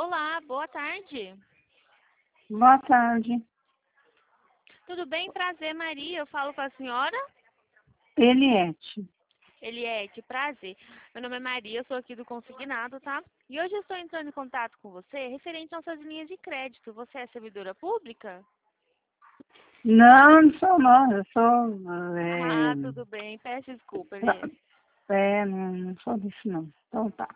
Olá, boa tarde. Boa tarde. Tudo bem? Prazer, Maria. Eu falo com a senhora? Eliette. Eliette, prazer. Meu nome é Maria, eu sou aqui do Consignado, tá? E hoje eu estou entrando em contato com você referente às suas linhas de crédito. Você é servidora pública? Não sou não, eu sou... Ah, tudo bem. Peço desculpa, Eliette. Não sou disso não. Então tá.